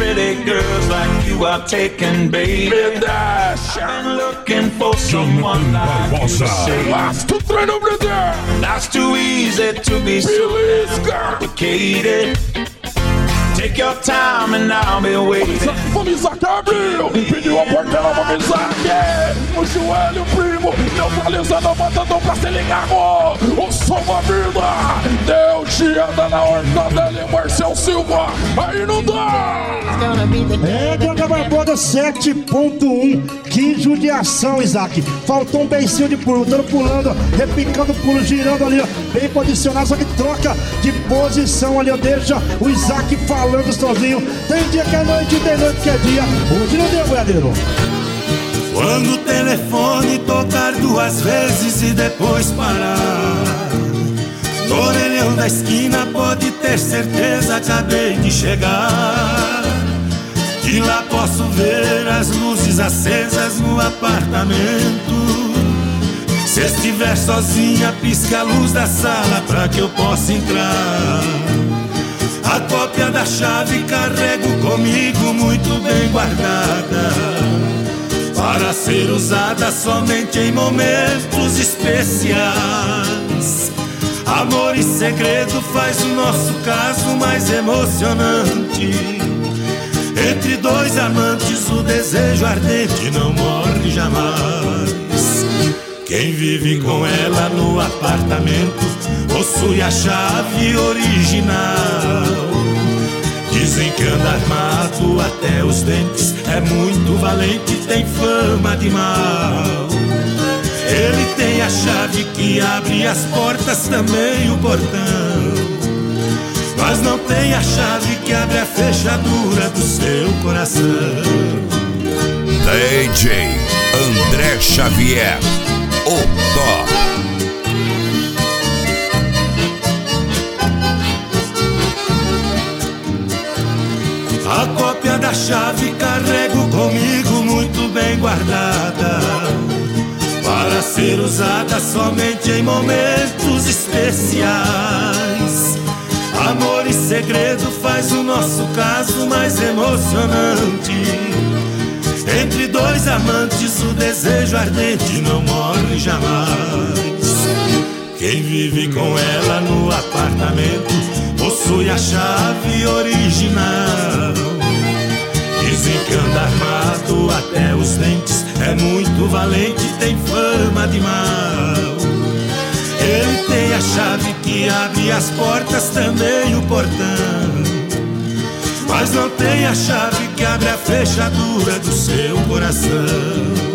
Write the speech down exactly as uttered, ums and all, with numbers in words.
pretty girls like you are taken, baby. I've been looking for someone like you to say. That's too easy to be so complicated. Take your time and I'll be waiting. Vamos, Isaac, abriu! Pediu a portela, vamos, Isaac! No joelho, primo! Neutralizando o matador pra se ligar! O som da vida! Deu geada na horta dele, Marcel Silva! Aí não dá! É, Dona Barbosa sete ponto um. Que judiação, Isaac! Faltou um beicinho de pulo, dando pulando, repicando o pulo, girando ali, ó. Bem posicionado, só que troca de posição ali, ó. Deixa o Isaac falando sozinho. Tem dia que é noite, tem noite que é dia. Hoje não deu, boiadeiro. Quando o telefone tocar duas vezes e depois parar, no orelhão da esquina pode ter certeza, acabei de chegar. E lá posso ver as luzes acesas no apartamento. Se estiver sozinha, pisca a luz da sala pra que eu possa entrar. A cópia da chave carrego comigo muito bem guardada, para ser usada somente em momentos especiais. Amor e segredo faz o nosso caso mais emocionante. Entre dois amantes o desejo ardente não morre jamais. Quem vive com ela no apartamento possui a chave original. Dizem que anda armado até os dentes, é muito valente, tem fama de mal. Ele tem a chave que abre as portas, também o portão, mas não tem a chave que abre a fechadura do seu coração. D J André Xavier, o Dó. A cópia da chave carrego comigo muito bem guardada, para ser usada somente em momentos especiais. Amor e segredo faz o nosso caso mais emocionante. Entre dois amantes o desejo ardente não morre jamais. Quem vive com ela no apartamento possui a chave original. Dizem que anda armado até os dentes, é muito valente, tem fama de mal. Ele tem a chave que abre as portas, também o portão, mas não tem a chave que abre a fechadura do seu coração.